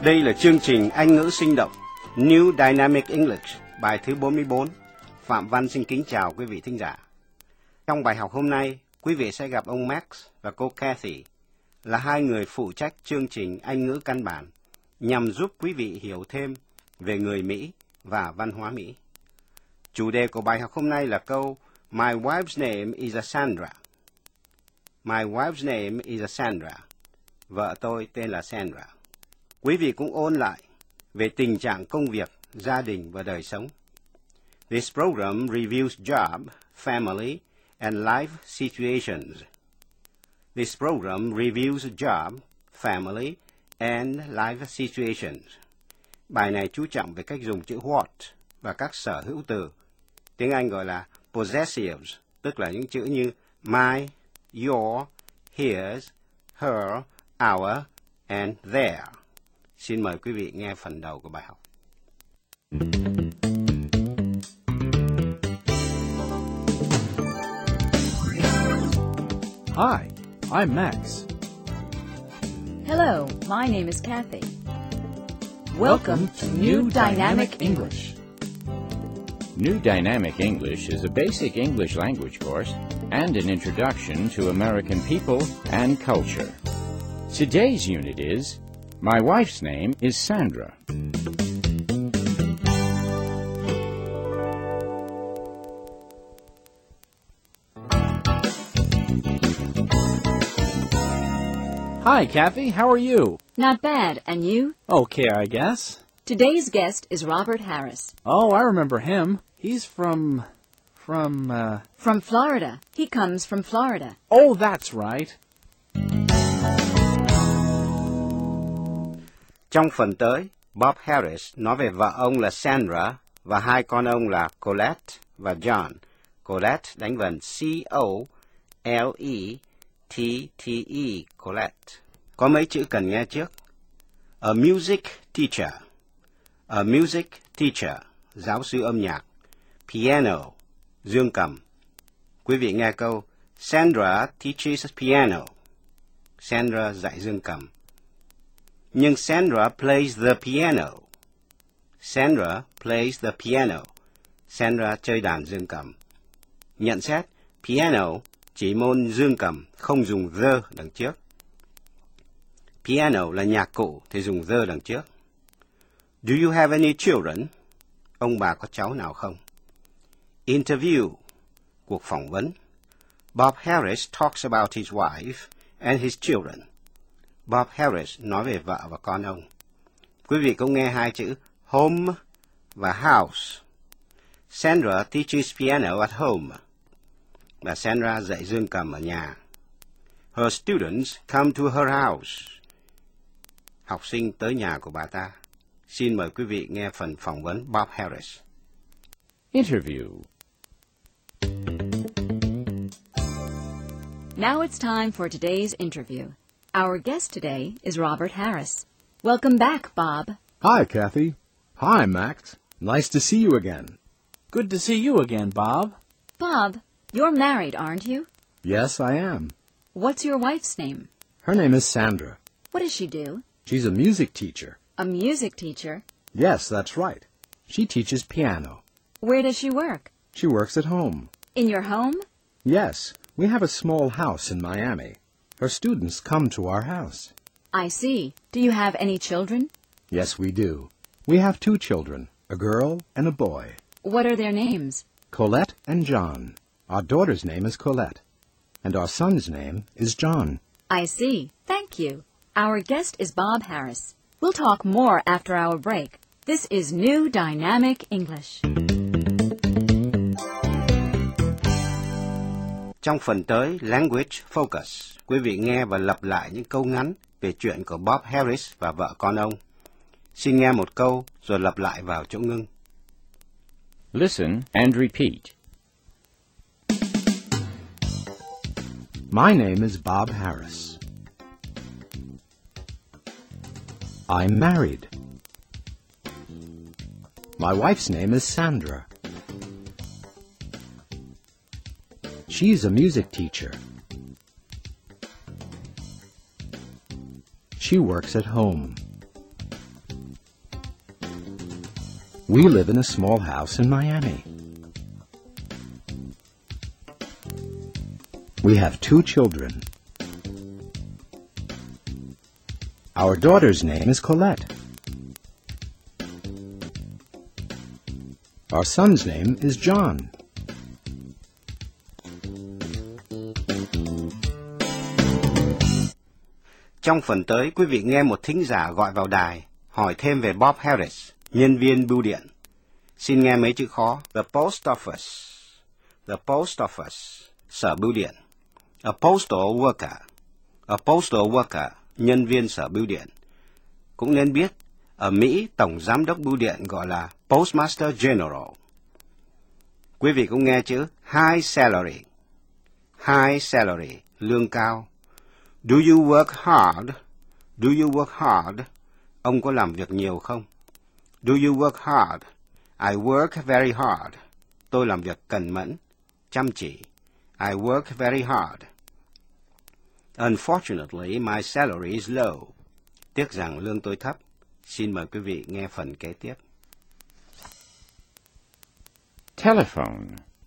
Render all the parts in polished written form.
Đây là chương trình Anh ngữ sinh động New Dynamic English, bài thứ 44. Phạm Văn xin kính chào quý vị thính giả. Trong bài học hôm nay, quý vị sẽ gặp ông Max và cô Kathy là hai người phụ trách chương trình Anh ngữ căn bản nhằm giúp quý vị hiểu thêm về người Mỹ và văn hóa Mỹ. Chủ đề của bài học hôm nay là câu My wife's name is Sandra. My wife's name is Sandra. Vợ tôi tên là Sandra. Quý vị cũng ôn lại về tình trạng công việc, gia đình và đời sống. This program reviews job, family, and life situations. This program reviews job, family, and life situations. Bài này chú trọng về cách dùng chữ what và các sở hữu từ. Tiếng Anh gọi là possessives, tức là những chữ như my, your, his, her, our, and their. Xin mời quý vị nghe phần đầu của bài học. Hi, I'm Max. Hello, my name is Kathy. Welcome to New Dynamic English. New Dynamic English is a basic English language course and an introduction to American people and culture. Today's unit is My wife's name is Sandra. Hi, Kathy. How are you? Not bad, and you? Okay, I guess. Today's guest is Robert Harris. Oh, I remember him. He's from From Florida. He comes from Florida. Oh, that's right. Trong phần tới, Bob Harris nói về vợ ông là Sandra và hai con ông là Colette và John. Colette đánh vần C-O-L-E-T-T-E, Colette. Có mấy chữ cần nghe trước. A music teacher. A music teacher, giáo sư âm nhạc. Piano, dương cầm. Quý vị nghe câu Sandra teaches piano. Sandra dạy dương cầm. Nhưng Sandra plays the piano. Sandra plays the piano. Sandra chơi đàn dương cầm. Nhận xét, piano chỉ môn dương cầm, không dùng the đằng trước. Piano là nhạc cụ thì dùng the đằng trước. Do you have any children? Ông bà có cháu nào không? Interview, cuộc phỏng vấn. Bob Harris talks about his wife and his children. Bob Harris nói về vợ và con ông. Quý vị cũng nghe hai chữ home và house. Sandra teaches piano at home. Bà Sandra dạy dương cầm ở nhà. Her students come to her house. Học sinh tới nhà của bà ta. Xin mời quý vị nghe phần phỏng vấn Bob Harris. Interview. Now it's time for today's interview. Our guest today is Robert Harris. Welcome back, Bob. Hi, Kathy. Hi, Max. Nice to see you again. Good to see you again, Bob. Bob, you're married, aren't you? Yes, I am. What's your wife's name? Her name is Sandra. What does she do? She's a music teacher. A music teacher? Yes, that's right. She teaches piano. Where does she work? She works at home. In your home? Yes, we have a small house in Miami. Her students come to our house. I see. Do you have any children? Yes, we do. We have 2 children, a girl and a boy. What are their names? Colette and John. Our daughter's name is Colette, and our son's name is John. I see. Thank you. Our guest is Bob Harris. We'll talk more after our break. This is New Dynamic English. Trong phần tới, Language Focus, quý vị nghe và lặp lại những câu ngắn về chuyện của Bob Harris và vợ con ông. Xin nghe một câu rồi lặp lại vào chỗ ngưng. Listen and repeat. My name is Bob Harris. I'm married. My wife's name is Sandra. She's a music teacher. She works at home. We live in a small house in Miami. We have 2 children. Our daughter's name is Colette. Our son's name is John. Trong phần tới, quý vị nghe một thính giả gọi vào đài, hỏi thêm về Bob Harris, nhân viên bưu điện. Xin nghe mấy chữ khó. The post office. The post office. Sở bưu điện. A postal worker. A postal worker. Nhân viên sở bưu điện. Cũng nên biết, ở Mỹ, tổng giám đốc bưu điện gọi là Postmaster General. Quý vị cũng nghe chữ high salary. High salary. Lương cao. Do you work hard? Do you work hard? Ông có làm việc nhiều không? Do you work hard? I work very hard. Tôi làm việc cần mẫn, chăm chỉ. I work very hard. Unfortunately, my salary is low. Tiếc rằng lương tôi thấp. Xin mời quý vị nghe phần kế tiếp. Telephone.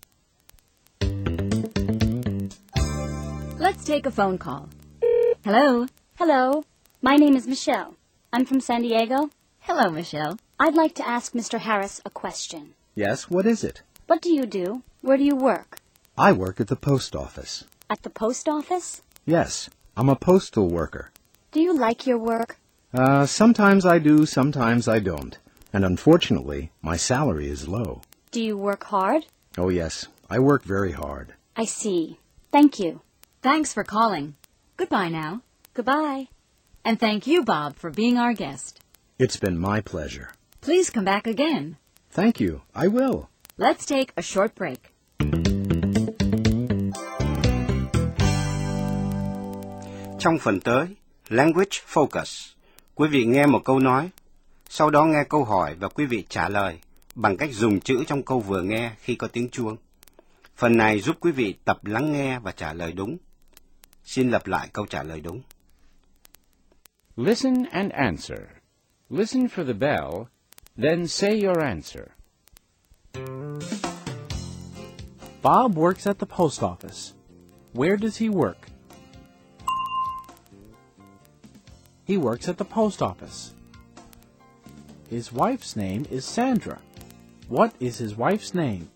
Let's take a phone call. Hello? Hello. My name is Michelle. I'm from San Diego. Hello, Michelle. I'd like to ask Mr. Harris a question. Yes, what is it? What do you do? Where do you work? I work at the post office. At the post office? Yes, I'm a postal worker. Do you like your work? Sometimes I do, sometimes I don't. And unfortunately, my salary is low. Do you work hard? Oh, yes, I work very hard. I see. Thank you. Thanks for calling. Goodbye now. Goodbye. And thank you, Bob, for being our guest. It's been my pleasure. Please come back again. Thank you. I will. Let's take a short break. Trong phần tới, Language Focus, quý vị nghe một câu nói, sau đó nghe câu hỏi và quý vị trả lời bằng cách dùng chữ trong câu vừa nghe khi có tiếng chuông. Phần này giúp quý vị tập lắng nghe và trả lời đúng. Xin lặp lại câu trả lời đúng. Listen and answer. Listen for the bell, then say your answer. Bob works at the post office. Where does he work? He works at the post office. His wife's name is Sandra. What is his wife's name?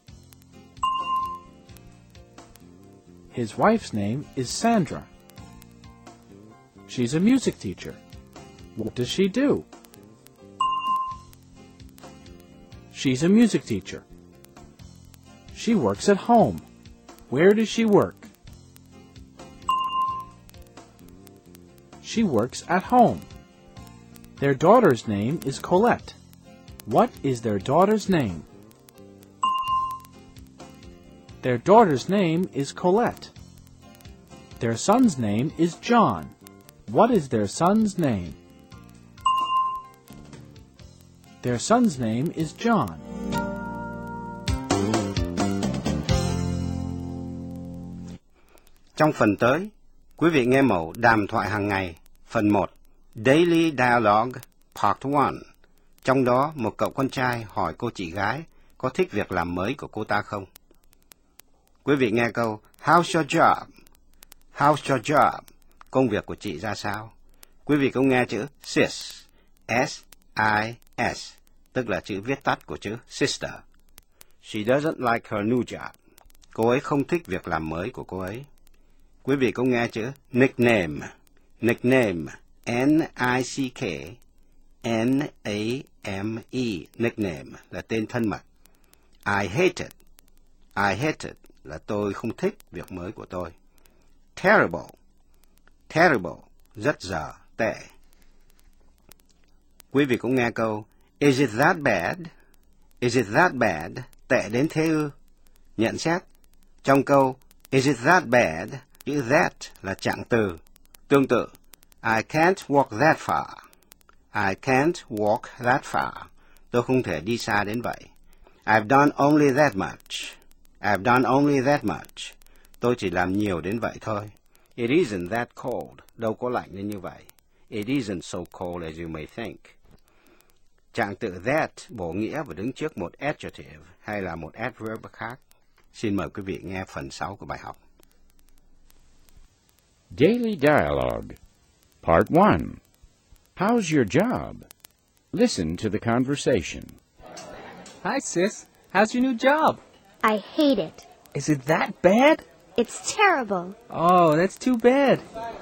His wife's name is Sandra. She's a music teacher. What does she do? She's a music teacher. She works at home. Where does she work? She works at home. Their daughter's name is Colette. What is their daughter's name? Their daughter's name is Colette. Their son's name is John. What is their son's name? Their son's name is John. Trong phần tới, quý vị nghe mẫu đàm thoại hàng ngày, phần 1, Daily Dialogue, Part 1. Trong đó, một cậu con trai hỏi cô chị gái có thích việc làm mới của cô ta không. Quý vị nghe câu, How's your job? How's your job? Công việc của chị ra sao? Quý vị cũng nghe chữ sis, S-I-S, tức là chữ viết tắt của chữ sister. She doesn't like her new job. Cô ấy không thích việc làm mới của cô ấy. Quý vị cũng nghe chữ nickname, nickname, N-I-C-K-N-A-M-E, nickname là tên thân mật. I hate it là tôi không thích việc mới của tôi. Terrible, terrible, rất dở, tệ. Quý vị cũng nghe câu, is it that bad? Is it that bad? Tệ đến thế ư? Nhận xét, trong câu, is it that bad? Chữ that là trạng từ. Tương tự, I can't walk that far. I can't walk that far. Tôi không thể đi xa đến vậy. I've done only that much. I've done only that much. Tôi chỉ làm nhiều đến vậy thôi. It isn't that cold. Đâu có lạnh đến như vậy. It isn't so cold as you may think. Trạng từ that bổ nghĩa và đứng trước một adjective hay là một adverb khác. Xin mời quý vị nghe phần 6 của bài học. Daily Dialogue. Part 1. How's your job? Listen to the conversation. Hi, sis. How's your new job? I hate it. Is it that bad? It's terrible. Oh, that's too bad.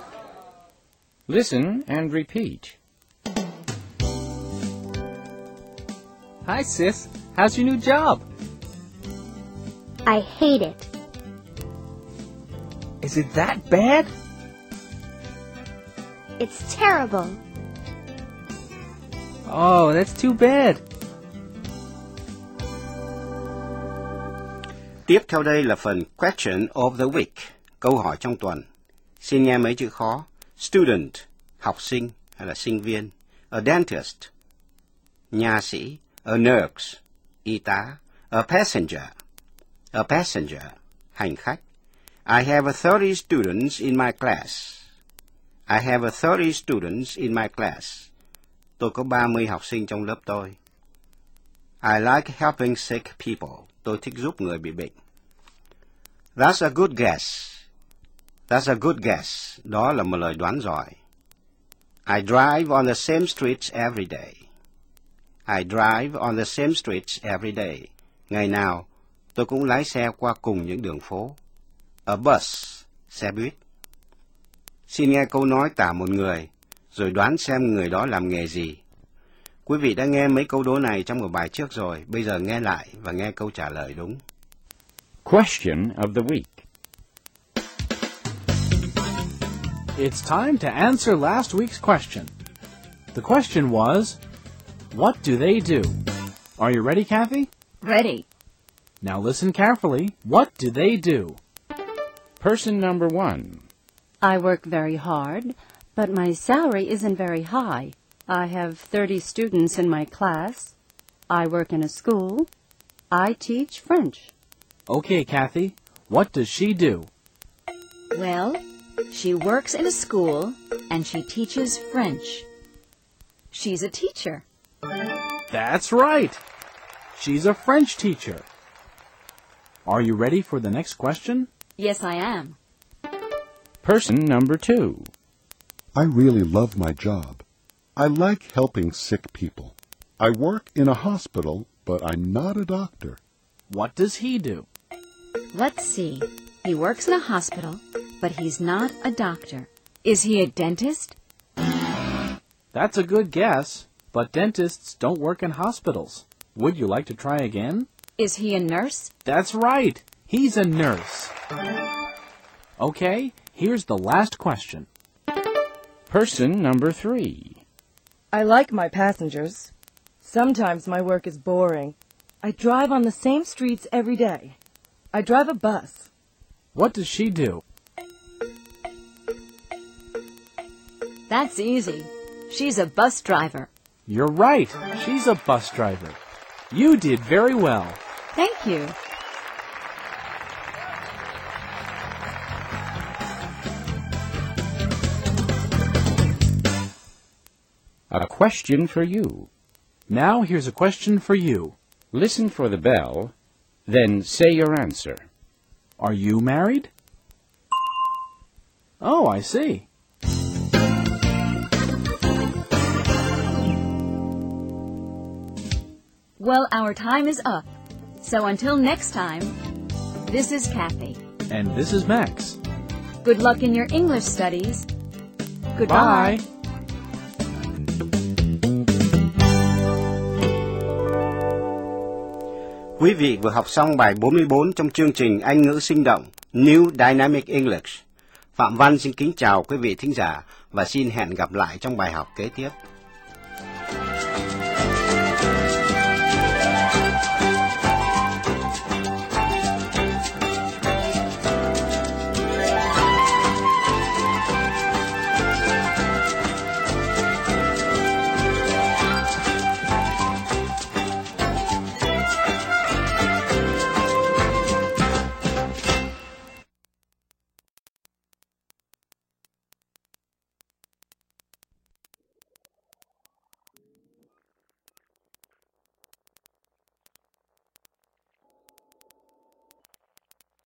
Listen and repeat. Hi, sis. How's your new job? I hate it. Is it that bad? It's terrible. Oh, that's too bad. Tiếp theo đây là phần Question of the Week, câu hỏi trong tuần. Xin nghe mấy chữ khó. Student, học sinh hay là sinh viên. A dentist, nha sĩ. A nurse, y tá. A passenger, hành khách. I have 30 students in my class. I have 30 students in my class. Tôi có 30 học sinh trong lớp tôi. I like helping sick people. Tôi thích giúp người bị bệnh. That's a good guess. That's a good guess. Đó là một lời đoán giỏi. I drive on the same streets every day. I drive on the same streets every day. Ngày nào, tôi cũng lái xe qua cùng những đường phố. A bus, xe buýt. Xin nghe câu nói tả một người, rồi đoán xem người đó làm nghề gì. Quý vị đã nghe mấy câu đố này trong một bài trước rồi, bây giờ nghe lại và nghe câu trả lời đúng. Question of the week. It's time to answer last week's question. The question was, what do they do? Are you ready, Kathy? Ready. Now listen carefully. What do they do? Person number 1. I work very hard, but my salary isn't very high. I have 30 students in my class. I work in a school. I teach French. Okay, Kathy. What does she do? Well, she works in a school and she teaches French. She's a teacher. That's right. She's a French teacher. Are you ready for the next question? Yes, I am. Person number 2. I really love my job. I like helping sick people. I work in a hospital, but I'm not a doctor. What does he do? Let's see. He works in a hospital, but he's not a doctor. Is he a dentist? That's a good guess, but dentists don't work in hospitals. Would you like to try again? Is he a nurse? That's right. He's a nurse. Okay, here's the last question. Person number 3. I like my passengers. Sometimes my work is boring. I drive on the same streets every day. I drive a bus. What does she do? That's easy. She's a bus driver. You're right. She's a bus driver. You did very well. Thank you. A question for you. Now here's a question for you. Listen for the bell, then say your answer. Are you married? Oh, I see. Well, our time is up. So until next time, this is Kathy. And this is Max. Good luck in your English studies. Goodbye. Bye. Quý vị vừa học xong bài 44 trong chương trình Anh ngữ sinh động New Dynamic English. Phạm Văn xin kính chào quý vị thính giả và xin hẹn gặp lại trong bài học kế tiếp.